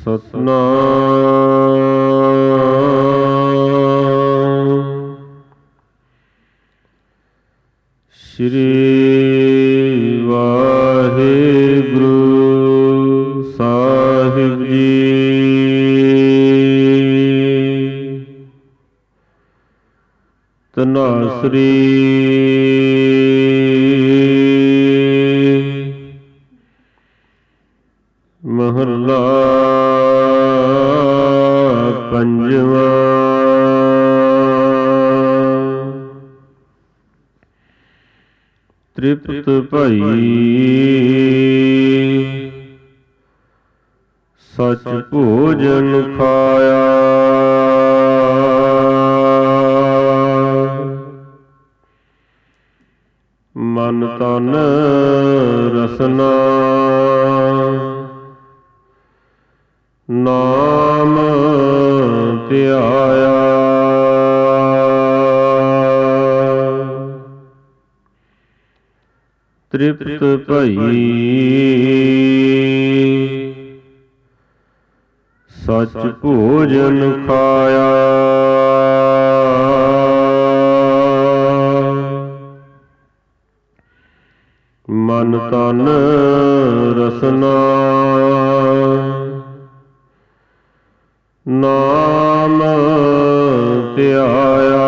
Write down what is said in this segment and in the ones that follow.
ਸਤਿਨਾਮ ਸ੍ਰੀ ਵਾਹਿਗੁਰੂ ਸਾਹਿਬ ਜੀ। ਧਨਾਸਰੀ ਮਹੱਲਾ ਪੰਜਵਾਂ। ਤ੍ਰਿਪਤ ਭਈ ਸਚ ਭੋਜਨ ਖਾਇਆ, ਮਨ ਤਨ ਰਸਨਾ ਨਾਮ ਧਿਆਇਆ। ਤ੍ਰਿਪਤ ਭਈ ਸਚ ਭੋਜਨ ਖਾਇਆ, ਮਨ ਤਨ ਰਸਨਾ ਨਾਮ ਧਿਆਇਆ।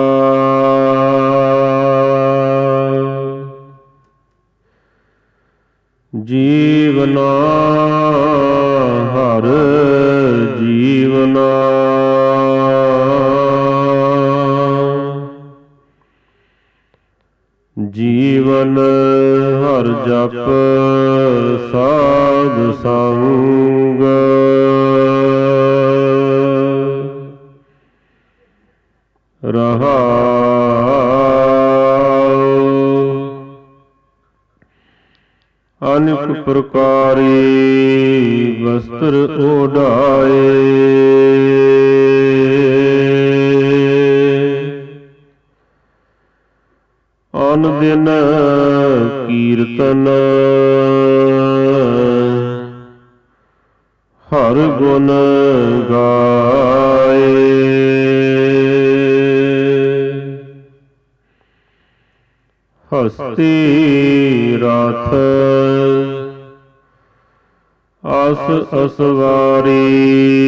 ਜੀਵਨਾ ਹਰ ਜੀਵਨਾ, ਜੀਵਨ ਹਰ ਜਪ ਸਾਧ ਸੰਗ। ਰਹਾਉ ਅਨੇਕ ਪ੍ਰਕਾਰੀ ਵਸਤਰ ਓਢਾਏ, ਅਨ ਦਿਨ ਕੀਰਤਨ ਹਰ ਗੁਣ ਗਾਏ। ਹਸਤੀ ਰਥ ਅਸ ਅਸਵਾਰੀ,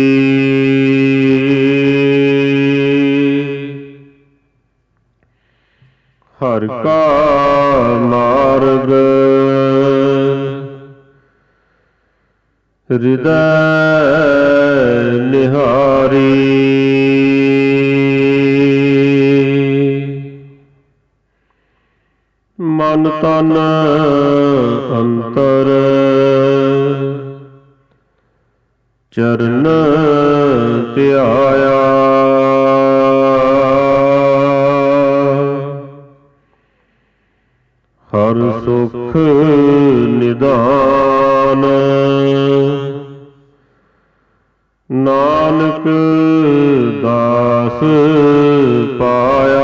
ਹਰ ਕਾ ਮਾਰਗ ਹਿਰਦੈ ਨਿਹਾਰੀ। ਮਨ ਤਨ ਅੰਤਰ ਚਰਨ ਧਿਆਇਆ, ਹਰ ਸੁਖ ਨਿਦਾਨ ਨਾਨਕ ਦਾਸ ਪਾਇਆ।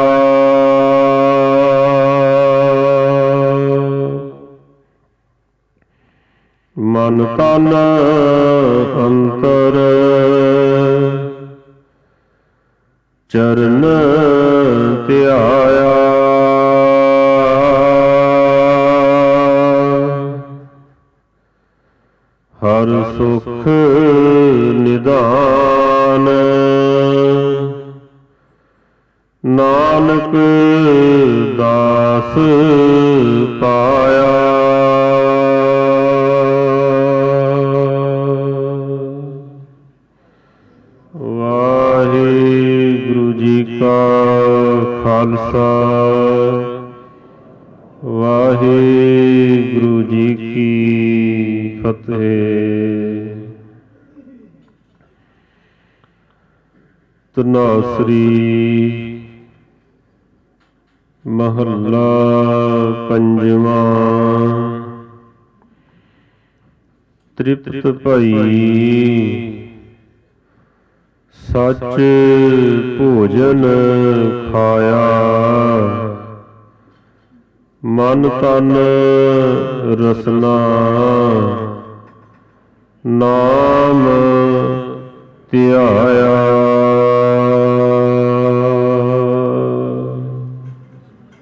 ਮਨ ਤਨ ਅੰਤਰ ਚਰਨ ਧਿਆਇਆ, ਹਰ ਸੁਖ ਨਿਦਾਨ ਨਾਨਕ ਦਾਸ ਪਾਇਆ। ਵਾਹਿਗੁਰੂ ਜੀ ਕਾ ਖਾਲਸਾ, ਵਾਹਿਗੁਰੂ ਜੀ ਕੀ ਫਤਿਹ। ਧਨਾਸਰੀ ਮਹੱਲਾ ਪੰਜਵਾਂ। ਤ੍ਰਿਪਤ ਭਈ ਸਚ ਭੋਜਨ ਖਾਇਆ, ਮਨ ਤਨ ਰਸਨਾ ਨਾਮ ਧਿਆਇਆ